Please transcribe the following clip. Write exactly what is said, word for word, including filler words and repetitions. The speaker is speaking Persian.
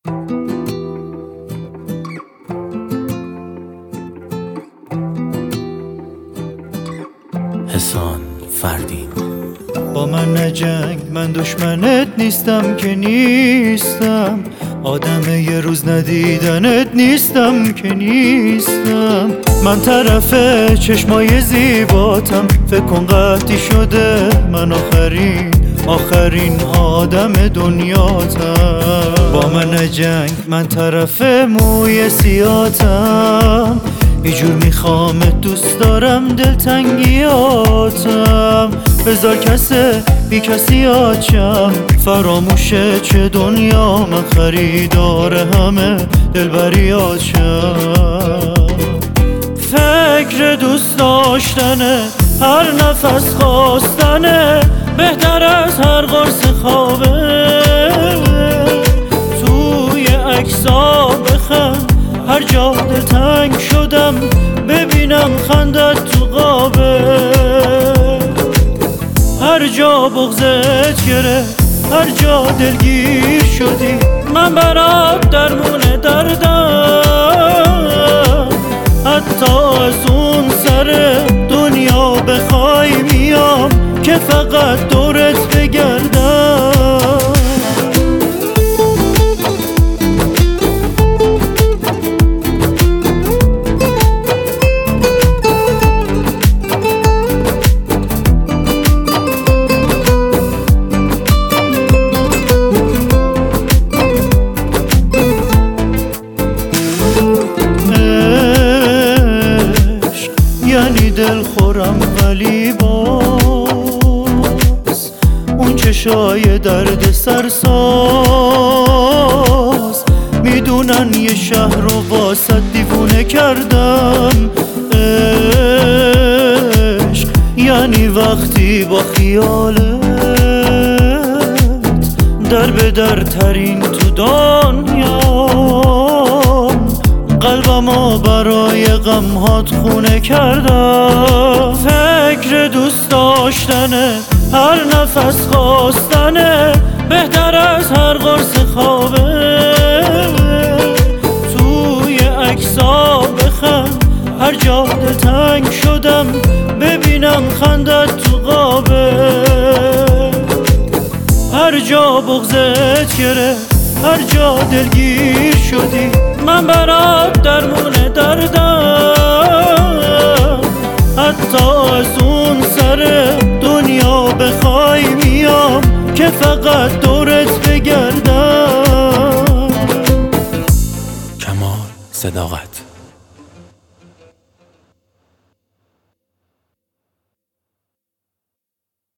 حسان فردین. با من نجنگ، من دشمنت نیستم که نیستم، آدم یه روز ندیدنت نیستم که نیستم. من طرف چشمای زیباتم، فکر کن قطعی شده من آخرین آخرین آدم دنیاتم. با من نجنگ، من طرف موی سیاتم، یه جور میخوامت، دوست دارم دلتنگیاتم. بذار کسه بی کسی آچم، فراموشه چه دنیا، من خریدار همه دلبریاتم. فکر دوست داشتنه، هر نفس خواستنه، بهتر از هر قرص خوابه. توی عکسا بخند، هر جا دلتنگ شدم ببینم خندت تو قابه. هر جا بغضت گرفت، هر جا دلگیر شدی، من برات درمون دردم. حتی از اون سر دنیا بخوای میام که فقط دورت بگردم. یعنی دل خورم ولی باز اون چشای درد سرساز میدونن یه شهر رو واسه دیوونه کردم. عشق یعنی وقتی با خیالت در به در ترین تو دنیام، قلبمو برای غمهات خونه کردم. فکر دوست داشتنه، هر نفس خواستنه، بهتر از هر قرص خوابه. توی عکسا بخند، هر جا دلتنگ شدم ببینم خندت تو قابه. هر جا بغضت گرفت، هر جا دلگیر شدی، من برات درمون دردم. حتی از اون سر دنیا بخوای میام که فقط دورت بگردم. کمال صداقت.